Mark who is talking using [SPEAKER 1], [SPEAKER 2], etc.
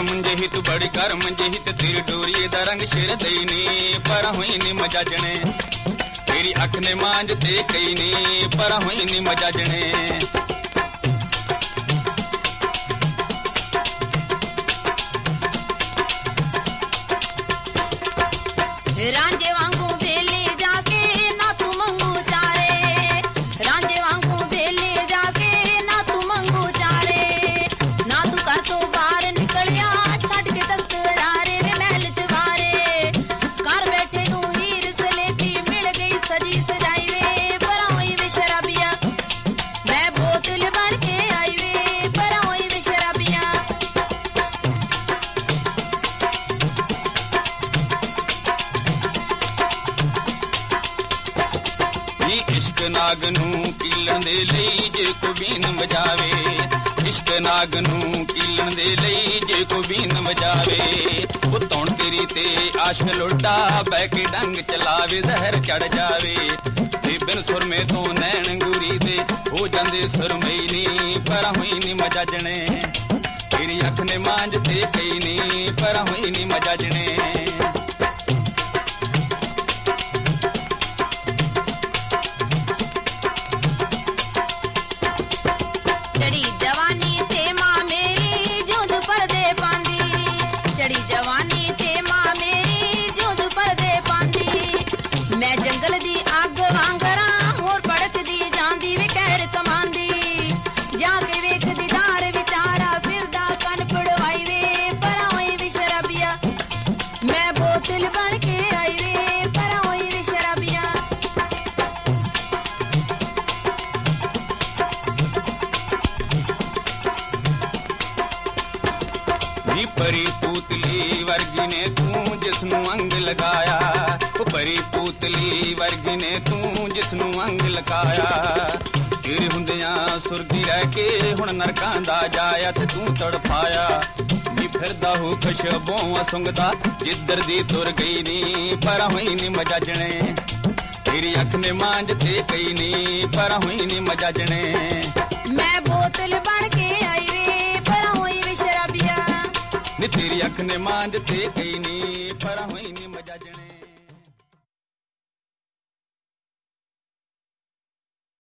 [SPEAKER 1] मुंजे ही तू बड़ी कर मुंजे ही ते तेरी डोरी दा रंग शेर दई नी पर हुई नी मजाजने तेरी अख ने मांज ते कई नी पर हुई नी मजाजने
[SPEAKER 2] रांझे वांगू बेले जाके ना तू मंगू चारे रांझे वांगू बेले जाके ना तू मंगू चारे ना तू कर तो बाहर निकलिया छड़ के तख्त रारे वे महल चवारे घर बैठे तू हीर सलेटी मिल गई सजी सजाई वे पर होई वे शराबिया मैं बोतल बन के आई वे पर होई वे शराबिया
[SPEAKER 1] इश्क नाग नूं कीलण दे लई जे को बीन वजावे इश्क नाग नूं कीलण दे लई जे को बीन वजावे ओ तौण तेरी ते आशिक लुटा बह के डंग चलावे जहर चढ़ जावे ते बिन सुरमे तो नैन गुरी दे हो जांदे सुरमई नी पर हुई नी मजाजने तेरी अख ने मांज ते कई नी पर हुई नी मजाजने परी पूतली वर्गी ने तू जिसनू अंग लगाया परी पूतली वर्गी ने तू जिसनू अंग लगाया तेरे हुंदियां सुरगी रह के हुण नरकां दा जाया ते तू तड़फाया नी फिरदा हो खुशबोआं सुंघदा जिधर दी तुर गई नी पर हुई नी मजाजने तेरी अख ने मांज ते कई नी पर हुई नी मजाजने
[SPEAKER 2] मैं बोतल बन के आई वे पर हुई वे शराबिया
[SPEAKER 1] नी तेरी अख ने मांज ते कई नी पर हुई नी मजाजने